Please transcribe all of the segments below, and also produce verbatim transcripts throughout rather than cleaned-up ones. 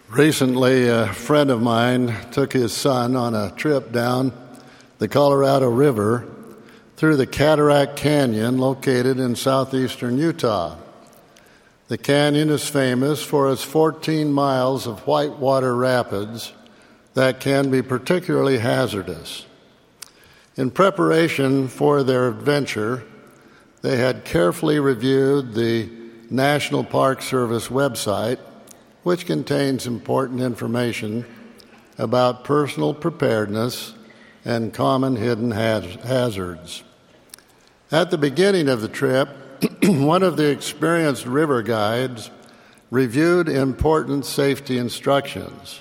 Recently, a friend of mine took his son on a trip down the Colorado River through the Cataract Canyon located in southeastern Utah. The canyon is famous for its fourteen miles of whitewater rapids that can be particularly hazardous. In preparation for their adventure, they had carefully reviewed the National Park Service website, which contains important information about personal preparedness and common hidden haz- hazards. At the beginning of the trip, one of the experienced river guides reviewed important safety instructions,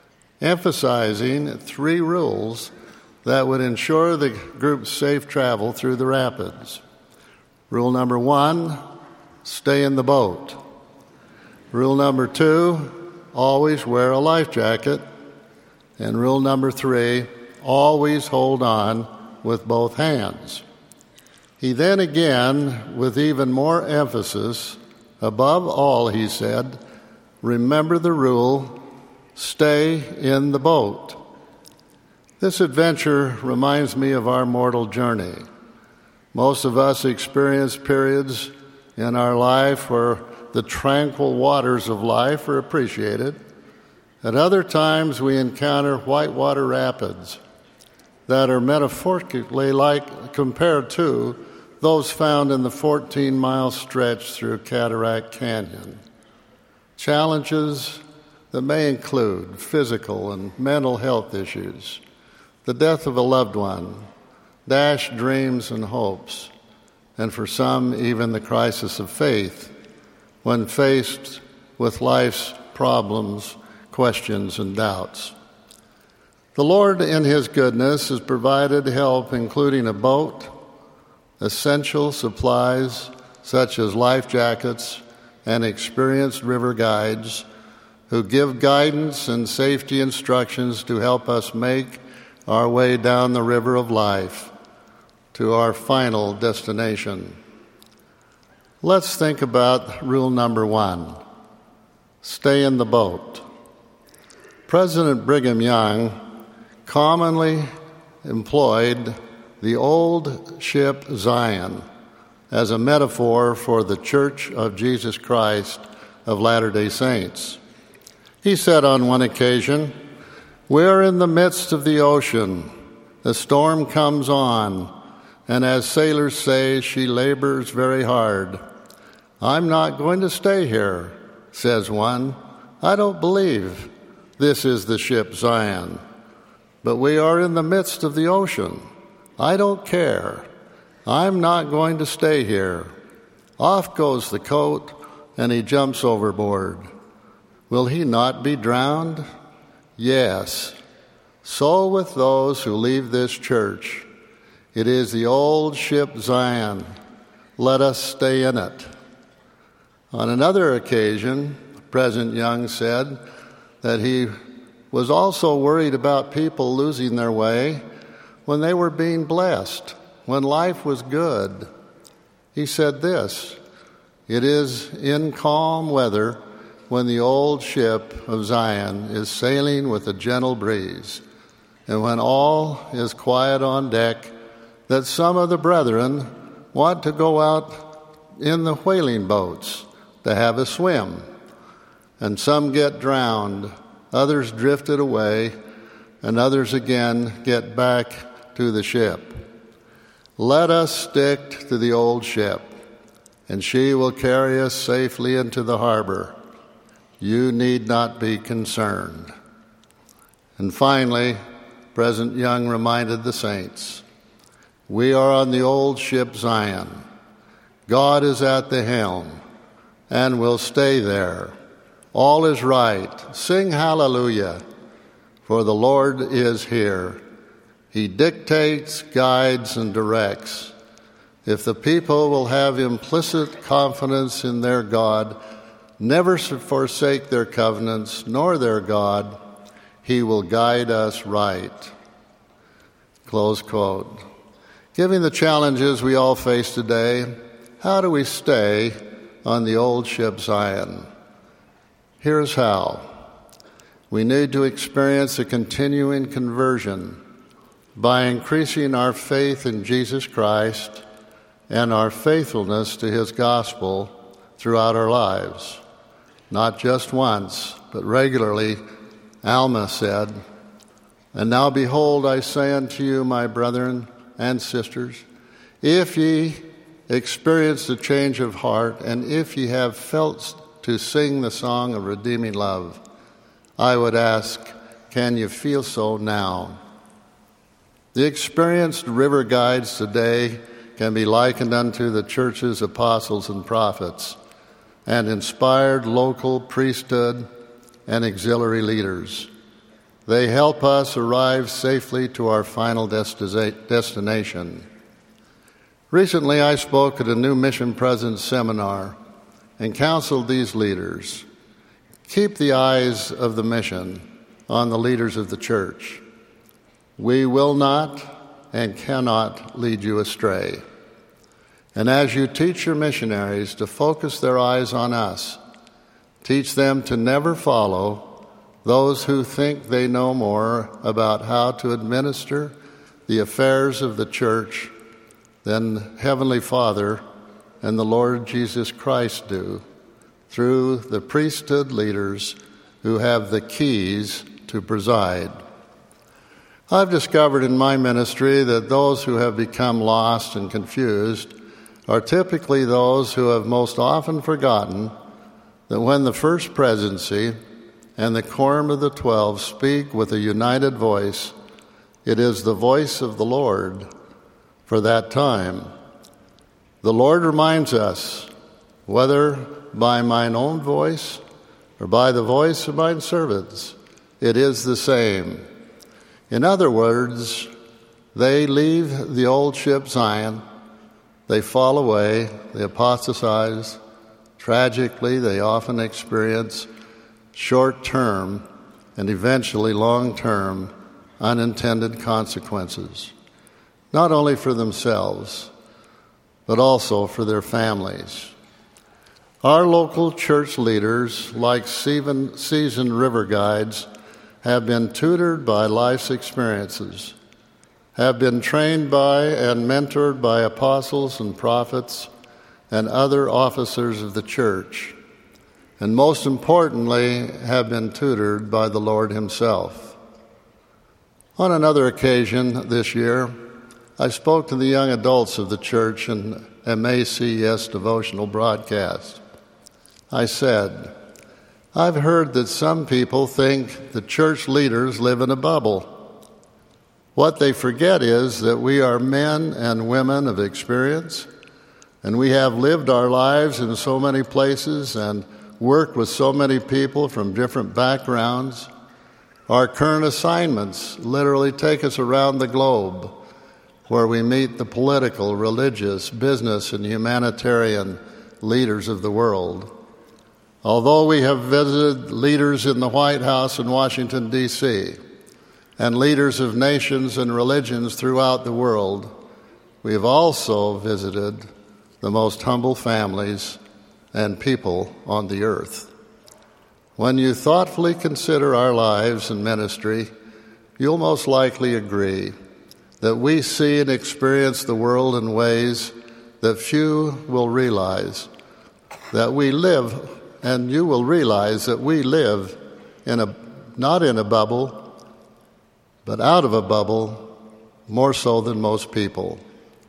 emphasizing three rules that would ensure the group's safe travel through the rapids. Rule number one, stay in the boat. Rule number two, always wear a life jacket. And rule number three, always hold on with both hands. He then again, with even more emphasis, above all, he said, remember the rule, stay in the boat. This adventure reminds me of our mortal journey. Most of us experience periods in our life where the tranquil waters of life are appreciated. At other times, we encounter whitewater rapids that are metaphorically like compared to those found in the fourteen-mile stretch through Cataract Canyon. Challenges that may include physical and mental health issues, the death of a loved one, dashed dreams and hopes, and for some, even the crisis of faith when faced with life's problems, questions, and doubts. The Lord, in His goodness, has provided help, including a boat, essential supplies such as life jackets, and experienced river guides who give guidance and safety instructions to help us make our way down the river of life to our final destination. Let's think about rule number one, stay in the boat. President Brigham Young commonly employed the old ship Zion as a metaphor for the Church of Jesus Christ of Latter-day Saints. He said on one occasion, "We're in the midst of the ocean. The storm comes on, and as sailors say, she labors very hard. I'm not going to stay here," says one. "I don't believe this is the ship Zion, but we are in the midst of the ocean. I don't care. I'm not going to stay here." Off goes the coat, and he jumps overboard. Will he not be drowned? Yes. So with those who leave this church. It is the old ship Zion. Let us stay in it. On another occasion, President Young said that he was also worried about people losing their way when they were being blessed, when life was good. He said this, "It is in calm weather when the old ship of Zion is sailing with a gentle breeze, and when all is quiet on deck, that some of the brethren want to go out in the whaling boats to have a swim, and some get drowned, others drifted away, and others again get back to the ship. Let us stick to the old ship, and she will carry us safely into the harbor. You need not be concerned." And finally, President Young reminded the saints, we are on the old ship Zion. God is at the helm and will stay there. All is right. Sing hallelujah, for the Lord is here. He dictates, guides, and directs. If the people will have implicit confidence in their God, never forsake their covenants nor their God, He will guide us right. Close quote. Given the challenges we all face today, how do we stay on the old ship Zion? Here's how. We need to experience a continuing conversion by increasing our faith in Jesus Christ and our faithfulness to his gospel throughout our lives. Not just once, but regularly, Alma said, "And now behold, I say unto you, my brethren and sisters, if ye experience a change of heart, and if ye have felt to sing the song of redeeming love, I would ask, can you feel so now?" The experienced river guides today can be likened unto the church's apostles and prophets and inspired local priesthood and auxiliary leaders. They help us arrive safely to our final destination. Recently, I spoke at a new Mission President's seminar and counseled these leaders. Keep the eyes of the mission on the leaders of the church. We will not and cannot lead you astray. And as you teach your missionaries to focus their eyes on us, teach them to never follow those who think they know more about how to administer the affairs of the church than Heavenly Father and the Lord Jesus Christ do, through the priesthood leaders who have the keys to preside. I've discovered in my ministry that those who have become lost and confused are typically those who have most often forgotten that when the First Presidency and the Quorum of the Twelve speak with a united voice, it is the voice of the Lord for that time. The Lord reminds us, whether by mine own voice or by the voice of mine servants, it is the same. In other words, they leave the old ship Zion, they fall away, they apostatize. Tragically, they often experience short-term and eventually long-term unintended consequences, not only for themselves, but also for their families. Our local church leaders, like seasoned river guides, have been tutored by life's experiences, have been trained by and mentored by apostles and prophets and other officers of the church, and most importantly, have been tutored by the Lord himself. On another occasion this year, I spoke to the young adults of the church in a M A C S devotional broadcast. I said, I've heard that some people think the church leaders live in a bubble. What they forget is that we are men and women of experience, and we have lived our lives in so many places and worked with so many people from different backgrounds. Our current assignments literally take us around the globe, where we meet the political, religious, business, and humanitarian leaders of the world. Although we have visited leaders in the White House in Washington, D C, and leaders of nations and religions throughout the world, we have also visited the most humble families and people on the earth. When you thoughtfully consider our lives and ministry, you'll most likely agree that we see and experience the world in ways that few will realize, that we live, and you will realize that we live in a, not in a bubble, but out of a bubble, more so than most people.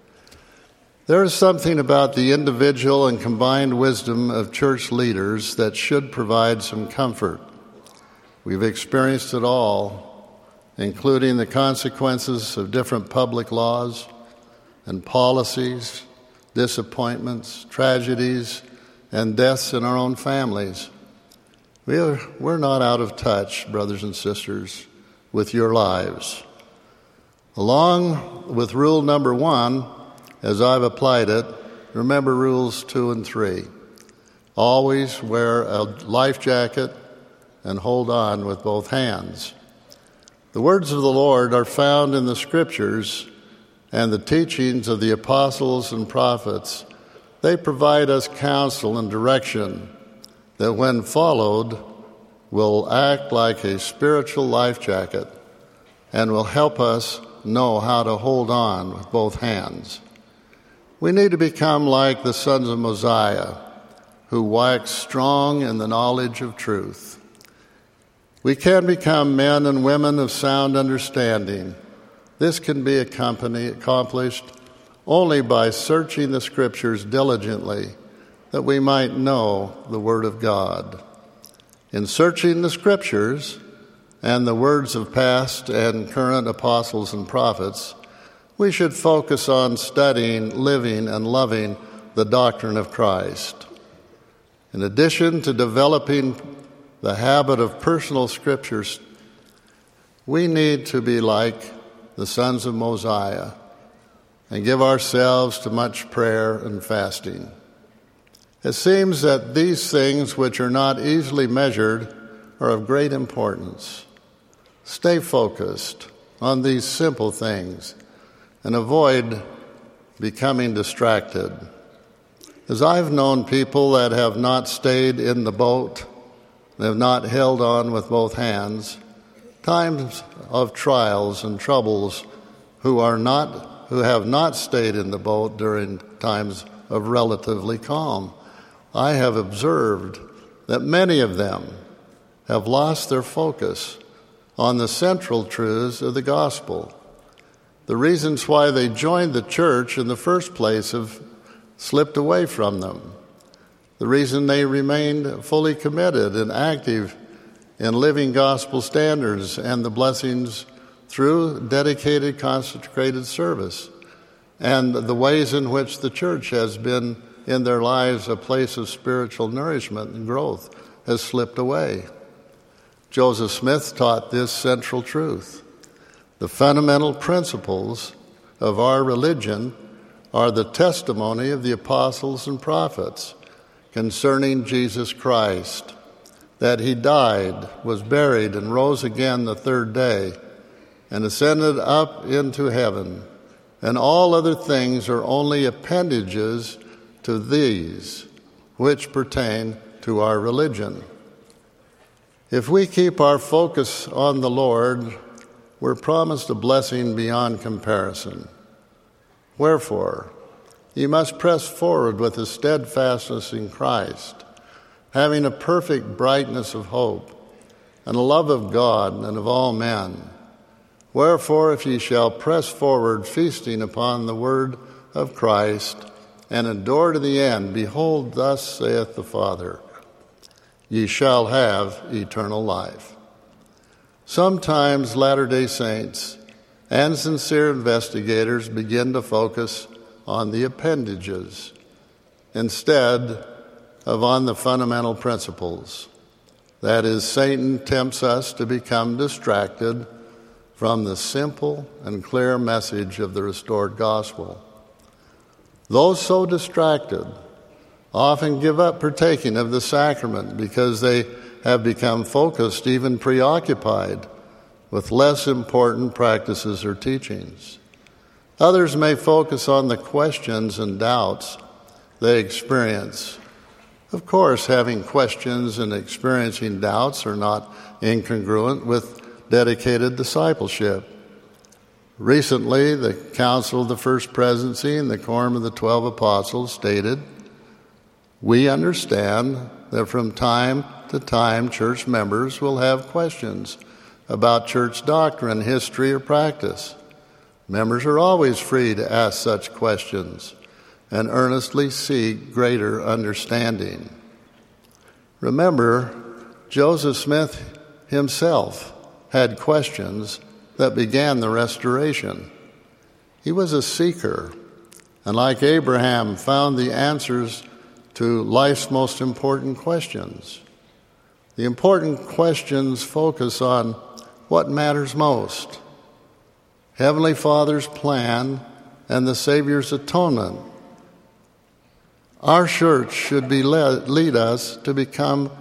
There is something about the individual and combined wisdom of church leaders that should provide some comfort. We've experienced it all, including the consequences of different public laws and policies, disappointments, tragedies, and deaths in our own families. We are, we're not out of touch, brothers and sisters, with your lives. Along with rule number one, as I've applied it, remember rules two and three. Always wear a life jacket and hold on with both hands. The words of the Lord are found in the Scriptures and the teachings of the apostles and prophets. They provide us counsel and direction that, when followed, will act like a spiritual life jacket and will help us know how to hold on with both hands. We need to become like the sons of Mosiah, who waxed strong in the knowledge of truth. We can become men and women of sound understanding. This can be accomplished only by searching the Scriptures diligently, that we might know the Word of God. In searching the Scriptures and the words of past and current apostles and prophets, we should focus on studying, living, and loving the doctrine of Christ. In addition to developing the habit of personal Scriptures, we need to be like the sons of Mosiah and give ourselves to much prayer and fasting. It seems that these things, which are not easily measured, are of great importance. Stay focused on these simple things and avoid becoming distracted. As I've known people that have not stayed in the boat, they have not held on with both hands, times of trials and troubles, who are not, who have not stayed in the boat during times of relatively calm. I have observed that many of them have lost their focus on the central truths of the gospel. The reasons why they joined the church in the first place have slipped away from them. The reason they remained fully committed and active in living gospel standards and the blessings through dedicated, consecrated service, and the ways in which the church has been in their lives a place of spiritual nourishment and growth has slipped away. Joseph Smith taught this central truth. The fundamental principles of our religion are the testimony of the apostles and prophets concerning Jesus Christ, that he died, was buried, and rose again the third day, and ascended up into heaven, and all other things are only appendages to these, which pertain to our religion. If we keep our focus on the Lord, we're promised a blessing beyond comparison. Wherefore, ye must press forward with a steadfastness in Christ, having a perfect brightness of hope, and a love of God and of all men. Wherefore, if ye shall press forward, feasting upon the word of Christ, and endure to the end, behold, thus saith the Father, ye shall have eternal life. Sometimes Latter-day Saints and sincere investigators begin to focus on the appendages instead of on the fundamental principles. That is, Satan tempts us to become distracted from the simple and clear message of the restored gospel. Those so distracted often give up partaking of the sacrament because they have become focused, even preoccupied, with less important practices or teachings. Others may focus on the questions and doubts they experience. Of course, having questions and experiencing doubts are not incongruent with dedicated discipleship. Recently, the Council of the First Presidency and the Quorum of the Twelve Apostles stated, "We understand that from time to time church members will have questions about church doctrine, history, or practice. Members are always free to ask such questions and earnestly seek greater understanding." Remember, Joseph Smith himself had questions that began the Restoration. He was a seeker, and like Abraham, found the answers to life's most important questions. The important questions focus on what matters most: Heavenly Father's plan and the Savior's atonement. Our church should be led, lead us to become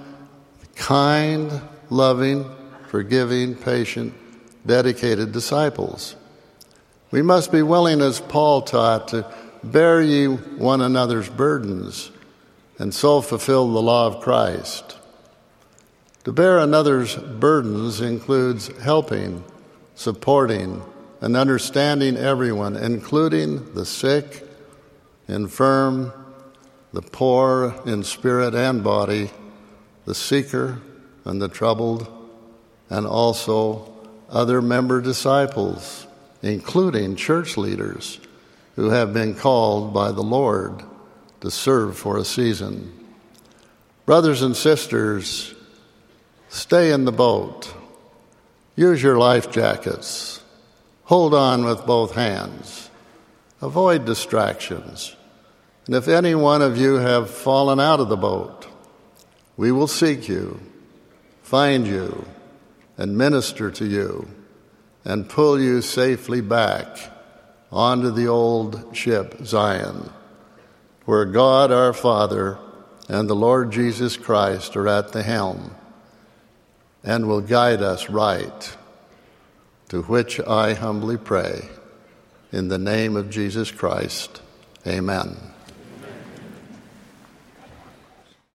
kind, loving, forgiving, patient, dedicated disciples. We must be willing, as Paul taught, to bear ye one another's burdens and so fulfill the law of Christ. To bear another's burdens includes helping, supporting, and understanding everyone, including the sick, infirm, the poor in spirit and body, the seeker and the troubled, and also other member disciples, including church leaders who have been called by the Lord to serve for a season. Brothers and sisters, stay in the boat. Use your life jackets. Hold on with both hands. Avoid distractions. And if any one of you have fallen out of the boat, we will seek you, find you, and minister to you, and pull you safely back onto the old ship Zion, where God our Father and the Lord Jesus Christ are at the helm and will guide us right, to which I humbly pray. In the name of Jesus Christ, amen.